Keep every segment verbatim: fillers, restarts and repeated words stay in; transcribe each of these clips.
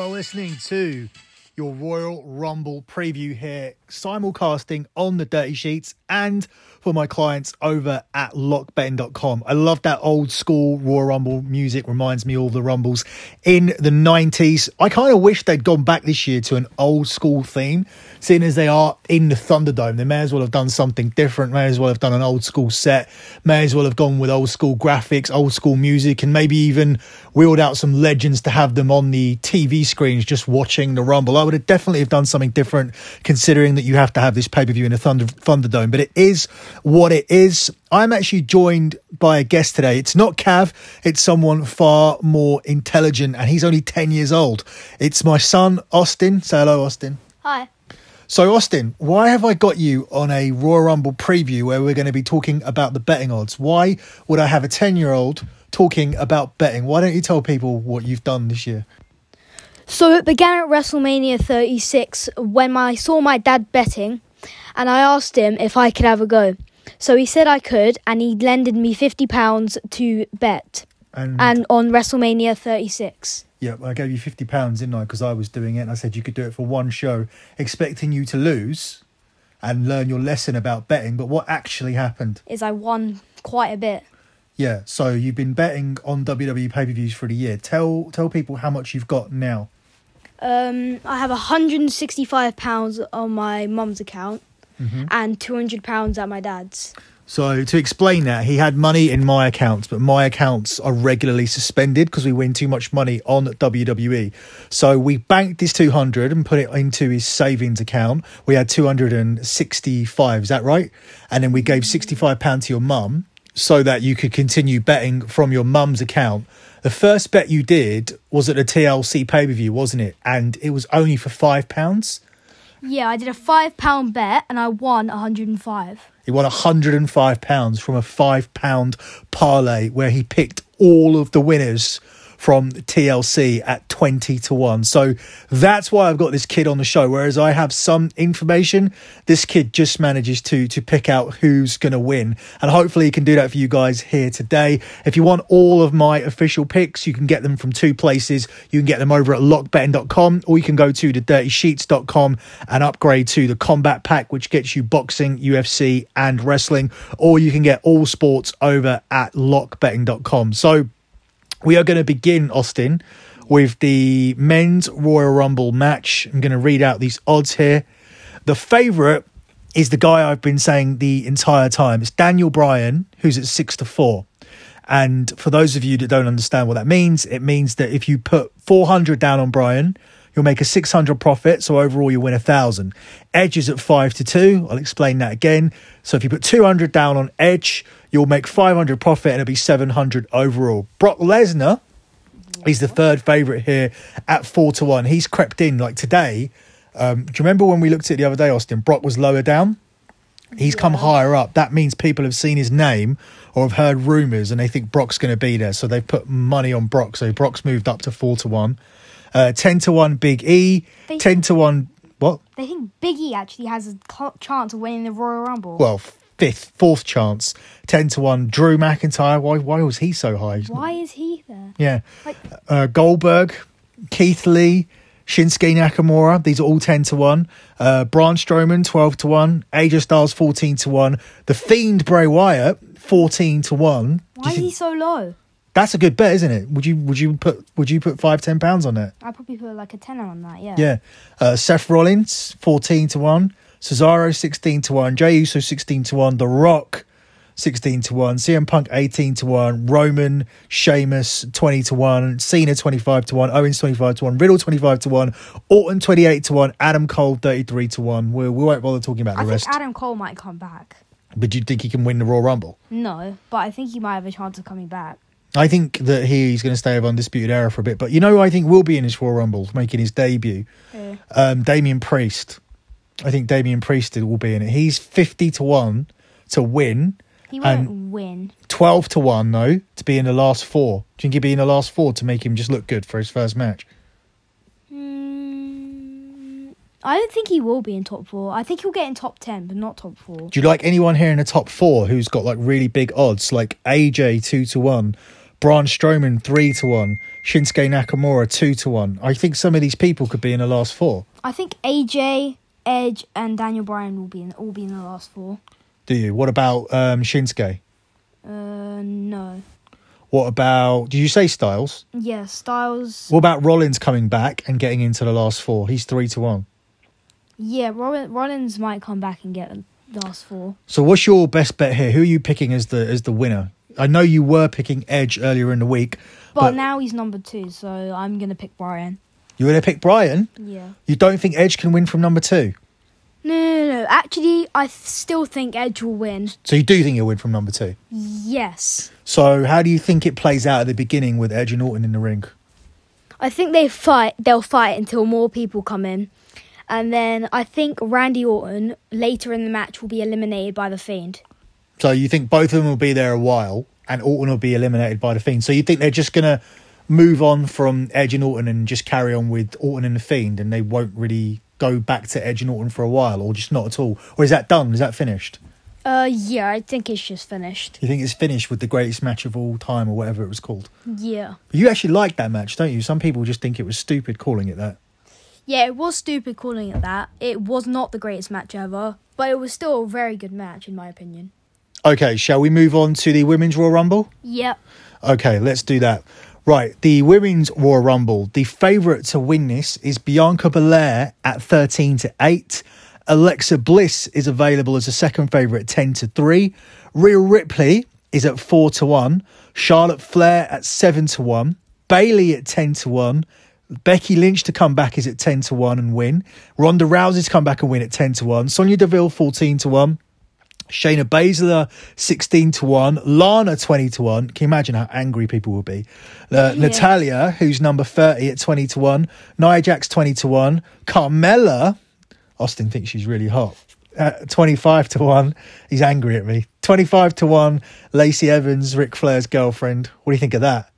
are listening to your Royal Rumble preview here, simulcasting on the Dirty Sheets and for my clients over at lock betting dot com. I love that old school Royal Rumble music, reminds me of all the Rumbles in the nineties. I kind of wish they'd gone back this year to an old school theme, seeing as they are in the Thunderdome. They may as well have done something different, may as well have done an old school set, may as well have gone with old school graphics, old school music, and maybe even wheeled out some legends to have them on the T V screens just watching the Rumble. I would have definitely have done something different, considering that you have to have this pay-per-view in a Thunder, Thunderdome, but it is what it is. I'm actually joined by a guest today. It's not Cav, it's someone far more intelligent, and he's only ten years old. It's my son, Austin. Say hello, Austin. Hi. So, Austin, why have I got you on a Royal Rumble preview where we're going to be talking about the betting odds? Why would I have a ten-year-old talking about betting? Why don't you tell people what you've done this year? So it began at WrestleMania thirty-six when I saw my dad betting, and I asked him if I could have a go. So he said I could, and he lended me fifty pounds to bet, and, and on WrestleMania thirty-six. Yeah, I gave you fifty pounds, didn't I? Because I was doing it, and I said you could do it for one show, expecting you to lose and learn your lesson about betting. But what actually happened is I won quite a bit. Yeah, so you've been betting on W W E pay-per-views for the year. Tell tell people how much you've got now. Um, I have one hundred sixty-five pounds on my mum's account, mm-hmm. and two hundred pounds at my dad's. So to explain that, he had money in my accounts, but my accounts are regularly suspended because we win too much money on W W E. So we banked this two hundred and put it into his savings account. We had two hundred sixty-five, is that right? And then we gave sixty-five pounds to your mum so that you could continue betting from your mum's account. The first bet you did was at the T L C pay-per-view, wasn't it? And it was only for five pounds. Yeah, I did a five pound bet and I won one hundred five. He won one hundred five pounds from a five pound parlay where he picked all of the winners from T L C at twenty to one. So that's why I've got this kid on the show. Whereas I have some information, this kid just manages to to pick out who's going to win. And hopefully he can do that for you guys here today. If you want all of my official picks, you can get them from two places. You can get them over at lock betting dot com, or you can go to the dirty sheets dot com and upgrade to the combat pack, which gets you boxing, U F C and wrestling. Or you can get all sports over at lock betting dot com. So we are going to begin, Austin, with the men's Royal Rumble match. I'm going to read out these odds here. The favourite is the guy I've been saying the entire time. It's Daniel Bryan, who's at six to four. And for those of you that don't understand what that means, it means that if you put four hundred down on Bryan, you'll make a six hundred profit. So overall, you win one thousand. Edge is at five to two. I'll explain that again. So if you put two hundred down on Edge, you'll make five hundred profit and it'll be seven hundred overall. Brock Lesnar is the third favourite here at four to one. He's crept in like today. Um, do you remember when we looked at it the other day, Austin? Brock was lower down. He's yeah. come higher up. That means people have seen his name or have heard rumours and they think Brock's going to be there. So they've put money on Brock. So Brock's moved up to four to one. Uh, ten to one Big E. They ten to one... What? They think Big E actually has a chance of winning the Royal Rumble. Well, fifth, fourth chance. ten to one Drew McIntyre. Why Why was he so high? Why is he there? Yeah. Like, uh, Goldberg, Keith Lee, Shinsuke Nakamura. These are all ten to one. Uh, Braun Strowman, twelve to one. A J Styles, fourteen to one. The Fiend Bray Wyatt, fourteen to one. Why is he so low? That's a good bet, isn't it? Would you would you put would you put five ten pounds on that? I'd probably put like a tenner on that. Yeah. Yeah. Uh, Seth Rollins fourteen to one. Cesaro sixteen to one. Jey Uso sixteen to one. The Rock sixteen to one. C M Punk eighteen to one. Roman, Sheamus twenty to one. Cena twenty-five to one. Owens twenty-five to one. Riddle twenty-five to one. Orton twenty-eight to one. Adam Cole thirty-three to one. We we won't bother talking about the I rest. think Adam Cole might come back. But do you think he can win the Royal Rumble? No, but I think he might have a chance of coming back. I think that he's going to stay over Undisputed Era for a bit. But you know who I think will be in his Royal Rumble, making his debut? Yeah. Um, Damian Priest. I think Damian Priest will be in it. He's fifty to one to win. He won't win. twelve to one, though, to be in the last four. Do you think he'll be in the last four to make him just look good for his first match? Mm, I don't think he will be in top four. I think he'll get in top ten, but not top four. Do you like anyone here in the top four who's got like really big odds? Like A J two to one, Braun Strowman three to one, Shinsuke Nakamura two to one. I think some of these people could be in the last four. I think A J, Edge, and Daniel Bryan will be in all be in the last four. Do you? What about um, Shinsuke? Uh, no. What about? Did you say Styles? Yeah, Styles. What about Rollins coming back and getting into the last four? He's three to one. Yeah, Roll- Rollins might come back and get the last four. So, what's your best bet here? Who are you picking as the as the winner? I know you were picking Edge earlier in the week, but, but now he's number two, so I'm gonna pick Bryan. You're going to pick Bryan? Yeah. You don't think Edge can win from number two? No, no, no. Actually, I th- still think Edge will win. So you do think he'll win from number two? Yes. So how do you think it plays out at the beginning with Edge and Orton in the ring? I think they fight. They'll fight until more people come in. And then I think Randy Orton, later in the match, will be eliminated by The Fiend. So you think both of them will be there a while and Orton will be eliminated by The Fiend. So you think they're just going to move on from Edge and Orton and just carry on with Orton and The Fiend, and they won't really go back to Edge and Orton for a while, or just not at all? Or is that done? Is that finished? Uh, yeah, I think it's just finished. You think it's finished with the greatest match of all time, or whatever it was called? Yeah. But you actually like that match, don't you? Some people just think it was stupid calling it that. Yeah, it was stupid calling it that. It was not the greatest match ever, but it was still a very good match, in my opinion. Okay, shall we move on to the Women's Royal Rumble? Yep. Okay, let's do that. Right, the Women's Royal Rumble. The favourite to win this is Bianca Belair at thirteen to eight. Alexa Bliss is available as a second favourite at ten to three. Rhea Ripley is at four to one. Charlotte Flair at seven to one. Bayley at ten to one. Becky Lynch to come back is at ten to one and win. Ronda Rousey to come back and win at ten to one. Sonya Deville fourteen to one. Shayna Baszler sixteen to one. Lana twenty to one. Can you imagine how angry people will be? Uh, Yeah. Natalia, who's number thirty at twenty to one. Nia Jax twenty to one. Carmella, Austin thinks she's really hot, at twenty-five to one. He's angry at me. twenty-five to one. Lacey Evans, Ric Flair's girlfriend. What do you think of that?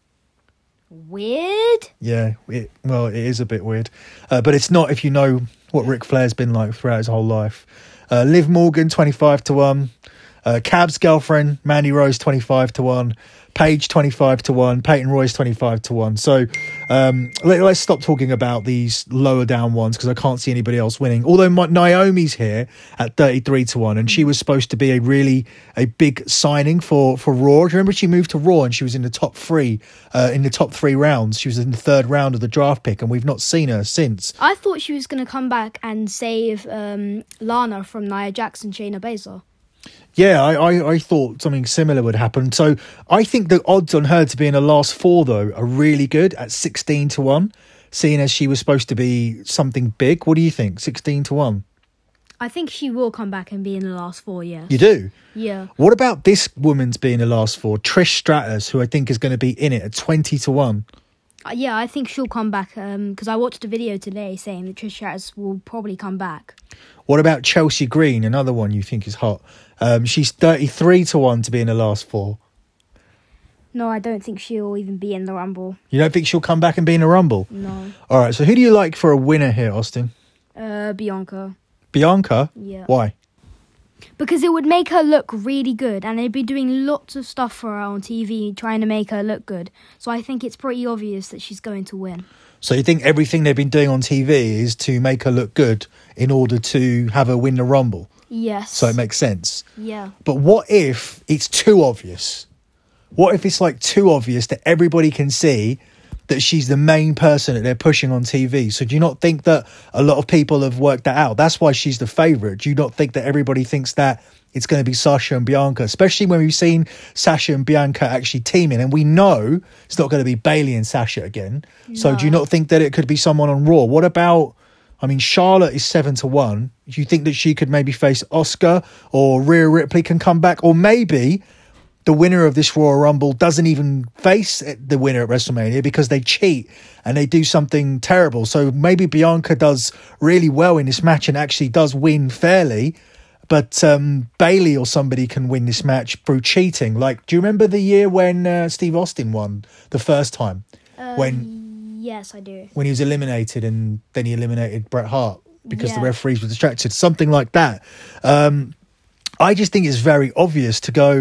Weird? Yeah, it, well, it is a bit weird. Uh, but it's not if you know what Ric Flair's been like throughout his whole life. Uh, Liv Morgan, twenty-five to one. Uh, Cab's girlfriend, Mandy Rose, twenty-five to one. Paige, twenty-five to one. Peyton Royce, twenty-five to one. So um, let, let's stop talking about these lower down ones because I can't see anybody else winning. Although my, Naomi's here at thirty-three to one, and she was supposed to be a really a big signing for, for Raw. Do you remember she moved to Raw and she was in the top three, uh, in the top three rounds? She was in the third round of the draft pick, and we've not seen her since. I thought she was going to come back and save um, Lana from Nia Jax and Shayna Baszler. Yeah, I, I, I thought something similar would happen. So I think the odds on her to be in the last four, though, are really good at sixteen to one, seeing as she was supposed to be something big. What do you think? sixteen to one? I think she will come back and be in the last four, yeah. You do? Yeah. What about this woman's being the last four? Trish Stratus, who I think is going to be in it at twenty to one. Uh, yeah, I think she'll come back because I watched a video today saying that Trish Stratus will probably come back. What about Chelsea Green, another one you think is hot? Um, she's thirty-three to one to be in the last four. No, I don't think she'll even be in the Rumble. You don't think she'll come back and be in a Rumble? No. All right, so who do you like for a winner here, Austin? Uh, Bianca. Bianca? Yeah. Why? Because it would make her look really good, and they'd be doing lots of stuff for her on T V trying to make her look good. So I think it's pretty obvious that she's going to win. So you think everything they've been doing on T V is to make her look good in order to have her win the Rumble? Yes. So it makes sense. Yeah. But what if it's too obvious? What if it's like too obvious that everybody can see that she's the main person that they're pushing on T V? So do you not think that a lot of people have worked that out? That's why she's the favourite. Do you not think that everybody thinks that it's going to be Sasha and Bianca, especially when we've seen Sasha and Bianca actually teaming, and we know it's not going to be Bayley and Sasha again. No. So do you not think that it could be someone on Raw? What about, I mean, Charlotte is seven to one. Do you think that she could maybe face Asuka, or Rhea Ripley can come back, or maybe the winner of this Royal Rumble doesn't even face the winner at WrestleMania because they cheat and they do something terrible? So maybe Bianca does really well in this match and actually does win fairly, but um, Bayley or somebody can win this match through cheating. Like, do you remember the year when uh, Steve Austin won the first time? Uh, when Yes, I do. When he was eliminated and then he eliminated Bret Hart because yeah. the referees were distracted. Something like that. Um, I just think it's very obvious to go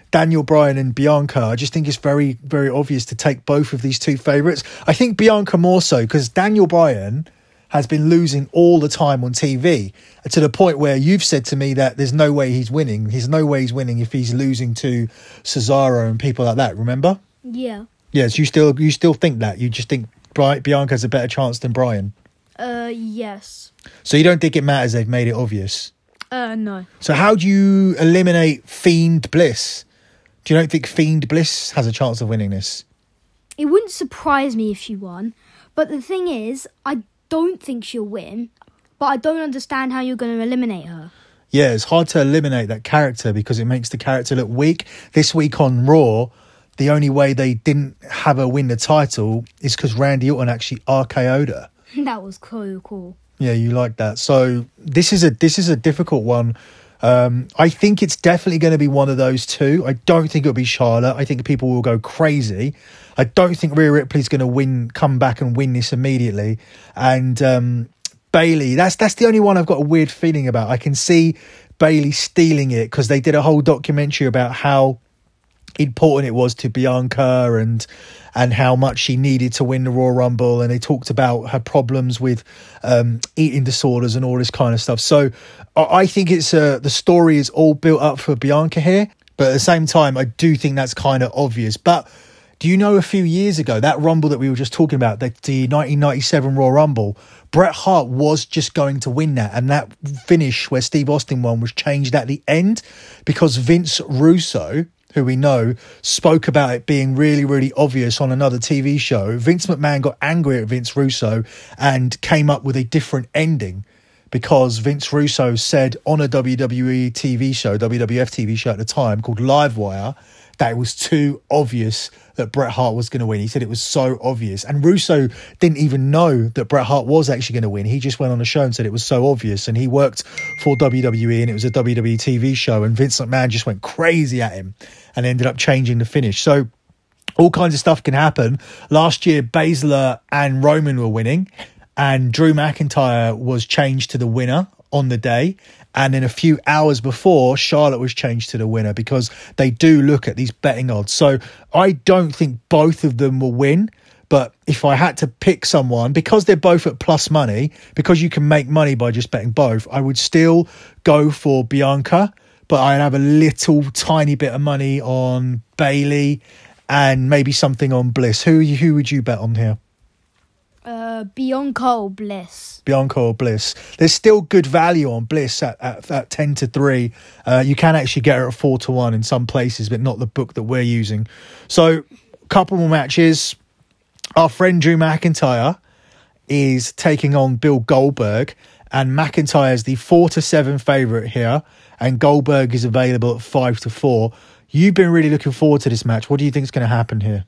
Daniel Bryan and Bianca. I just think it's very, very obvious to take both of these two favourites. I think Bianca more so because Daniel Bryan has been losing all the time on T V to the point where you've said to me that there's no way he's winning. There's no way he's winning if he's losing to Cesaro and people like that. Remember? Yeah. Yes, you still you still think that. You just think Bri- Bianca has a better chance than Bryan. Uh, yes. So you don't think it matters they've made it obvious? Uh, no. So how do you eliminate Fiend Bliss? Do you don't think Fiend Bliss has a chance of winning this? It wouldn't surprise me if she won. But the thing is, I don't think she'll win. But I don't understand how you're going to eliminate her. Yeah, it's hard to eliminate that character because it makes the character look weak. This week on Raw, the only way they didn't have her win the title is because Randy Orton actually R K O'd her. That was cool, cool. Yeah, you like that. So this is a this is a difficult one. Um, I think it's definitely going to be one of those two. I don't think it'll be Charlotte. I think people will go crazy. I don't think Rhea Ripley's going to win, come back and win this immediately. And um, Bayley, that's that's the only one I've got a weird feeling about. I can see Bayley stealing it because they did a whole documentary about how important it was to Bianca and and how much she needed to win the Royal Rumble, and they talked about her problems with um, eating disorders and all this kind of stuff. So I think it's uh, the story is all built up for Bianca here, but at the same time I do think that's kind of obvious. But do you know a few years ago, that Rumble that we were just talking about, the, the nineteen ninety-seven Royal Rumble, Bret Hart was just going to win that, and that finish where Steve Austin won was changed at the end because Vince Russo, who we know, spoke about it being really, really obvious on another T V show. Vince McMahon got angry at Vince Russo and came up with a different ending because Vince Russo said on a W W E T V show, W W F T V show at the time called Livewire, that it was too obvious that Bret Hart was going to win. He said it was so obvious. And Russo didn't even know that Bret Hart was actually going to win. He just went on the show and said it was so obvious. And he worked for W W E and it was a W W E T V show. And Vince McMahon just went crazy at him and ended up changing the finish. So all kinds of stuff can happen. Last year, Baszler and Roman were winning and Drew McIntyre was changed to the winner on the day. And then a few hours before, Charlotte was changed to the winner because they do look at these betting odds. So I don't think both of them will win. But if I had to pick someone, because they're both at plus money, because you can make money by just betting both, I would still go for Bianca. But I'd have a little tiny bit of money on Bayley and maybe something on Bliss. Who who would you bet on here? Uh, Bianca or Bliss. Bianca or Bliss. There's still good value on Bliss at, at, at ten to three. Uh, you can actually get her at four to one in some places, but not the book that we're using. So, a couple more matches. Our friend Drew McIntyre is taking on Bill Goldberg, and McIntyre is the four to seven favourite here, and Goldberg is available at five to four. You've been really looking forward to this match. What do you think is going to happen here?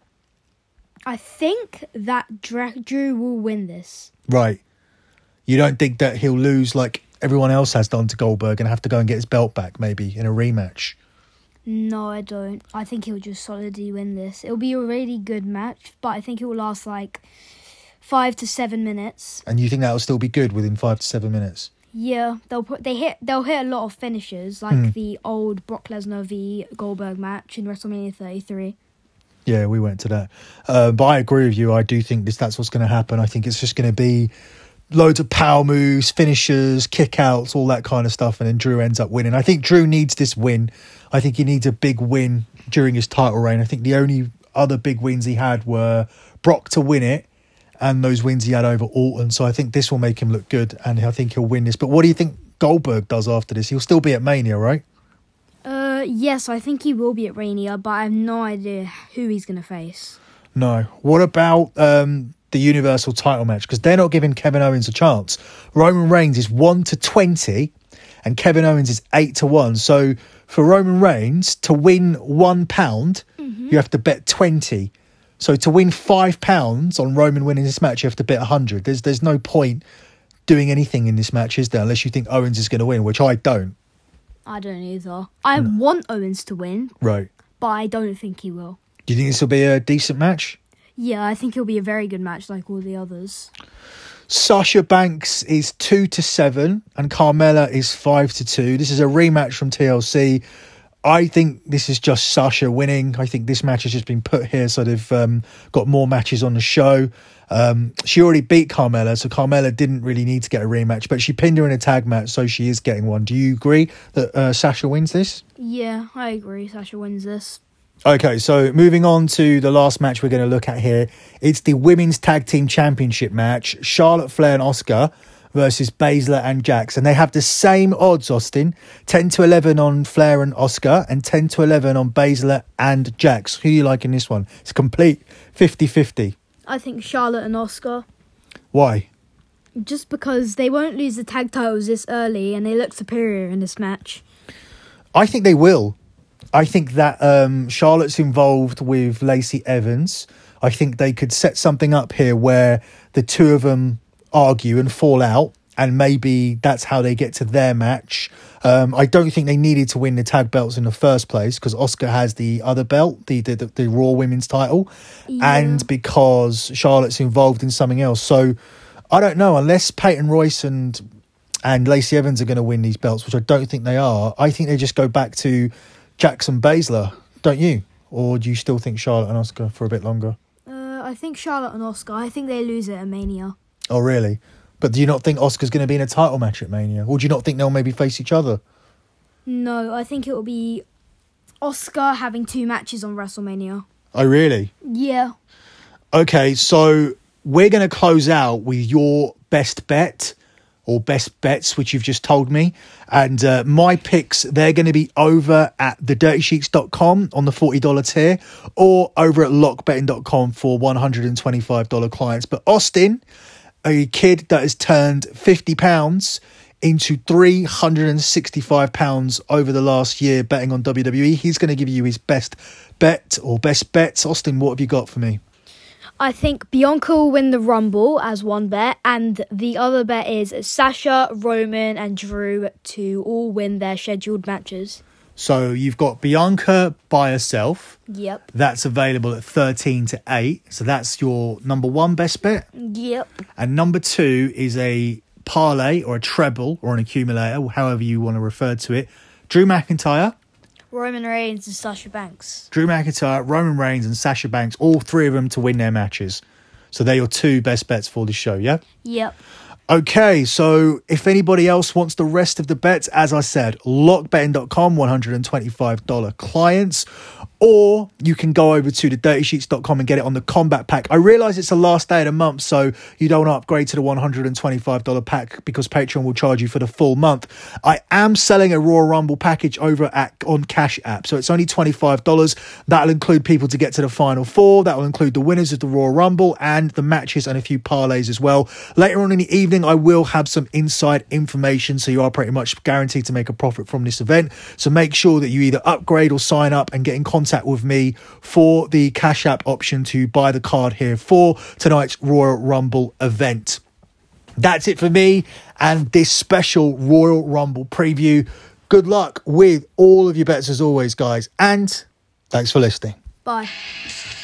I think that Dra- Drew will win this. Right. You don't think that he'll lose like everyone else has done to Goldberg and have to go and get his belt back maybe in a rematch? No, I don't. I think he'll just solidly win this. It'll be a really good match, but I think it will last like five to seven minutes. And you think that'll still be good within five to seven minutes? Yeah, they'll put they hit they'll hit a lot of finishes like mm. the old Brock Lesnar v Goldberg match in WrestleMania thirty-three. Yeah, we went to that. Uh, but I agree with you. I do think this that's what's going to happen. I think it's just going to be loads of power moves, finishers, kickouts, all that kind of stuff. And then Drew ends up winning. I think Drew needs this win. I think he needs a big win during his title reign. I think the only other big wins he had were Brock to win it and those wins he had over Orton. So I think this will make him look good and I think he'll win this. But what do you think Goldberg does after this? He'll still be at Mania, right? Uh, yes, I think he will be at Mania, but I have no idea who he's going to face. No. What about um, the Universal title match? Because they're not giving Kevin Owens a chance. Roman Reigns is one to twenty and Kevin Owens is eight to one. So for Roman Reigns to win one pound, mm-hmm. you have to bet twenty. So to win five pounds on Roman winning this match, you have to bet one hundred. There's, there's no point doing anything in this match, is there? Unless you think Owens is going to win, which I don't. I don't either. I no. want Owens to win. Right. But I don't think he will. Do you think this will be a decent match? Yeah, I think it'll be a very good match like all the others. Sasha Banks is two to seven and Carmella is five to two. This is a rematch from T L C. I think this is just Sasha winning. I think this match has just been put here so they've um, got more matches on the show. Um, she already beat Carmella, so Carmella didn't really need to get a rematch, but she pinned her in a tag match, so she is getting one. Do you agree that uh, Sasha wins this? Yeah, I agree. Sasha wins this. Okay, so moving on to the last match we're going to look at here. It's the Women's Tag Team Championship match. Charlotte Flair and Asuka versus Baszler and Jax. And they have the same odds, Austin. ten to eleven on Flair and Asuka and ten to eleven on Baszler and Jax. Who do you like in this one? It's complete fifty-fifty. I think Charlotte and Asuka. Why? Just because they won't lose the tag titles this early and they look superior in this match. I think they will. I think that um, Charlotte's involved with Lacey Evans. I think they could set something up here where the two of them argue and fall out, and maybe that's how they get to their match. Um, I don't think they needed to win the tag belts in the first place because Asuka has the other belt, the the, the, the Raw Women's title, yeah. and because Charlotte's involved in something else. So I don't know, unless Peyton Royce and and Lacey Evans are going to win these belts, which I don't think they are. I think they just go back to Jackson Baszler, don't you? Or do you still think Charlotte and Asuka for a bit longer? Uh, I think Charlotte and Asuka. I think they lose it at Mania. Oh, really? But do you not think Asuka's going to be in a title match at Mania? Or do you not think they'll maybe face each other? No, I think it will be Asuka having two matches on WrestleMania. Oh, really? Yeah. Okay, so we're going to close out with your best bet or best bets, which you've just told me. And uh, my picks, they're going to be over at the dirty sheets dot com on the forty dollars tier or over at lock betting dot com for one hundred twenty-five dollars clients. But Austin, a kid that has turned fifty pounds into three hundred sixty-five pounds over the last year betting on W W E. He's going to give you his best bet or best bets. Austin, what have you got for me? I think Bianca will win the Rumble as one bet, and the other bet is Sasha, Roman and Drew to all win their scheduled matches. So you've got Bianca by herself. Yep. That's available at thirteen to eight. So that's your number one best bet. Yep. And number two is a parlay or a treble or an accumulator, however you want to refer to it. Drew McIntyre, Roman Reigns and Sasha Banks. Drew McIntyre, Roman Reigns and Sasha Banks, all three of them to win their matches. So they're your two best bets for this show, yeah? Yep. Okay, so if anybody else wants the rest of the bets, as I said, lock betting dot com, one hundred twenty-five dollars clients, or you can go over to the dirty sheets dot com and get it on the combat pack. I realise it's the last day of the month, so you don't want to upgrade to the one hundred twenty-five dollars pack because Patreon will charge you for the full month. I am selling a Royal Rumble package over at on Cash App, so it's only twenty-five dollars. That'll include people to get to the final four. That will include the winners of the Royal Rumble and the matches and a few parlays as well. Later on in the evening, I will have some inside information, so you are pretty much guaranteed to make a profit from this event. So make sure that you either upgrade or sign up and get in contact with me for the Cash App option to buy the card here for tonight's Royal Rumble event. That's it for me and this special Royal Rumble preview. Good luck with all of your bets as always, guys, and thanks for listening. Bye.